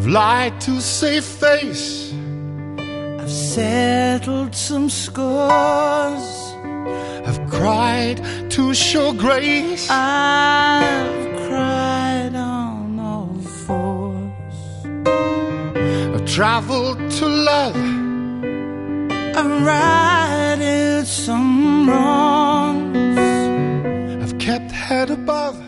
I've lied to save face, I've settled some scores, I've cried to show grace, I've cried on all fours. I've traveled to love, I've righted some wrongs, I've kept head above,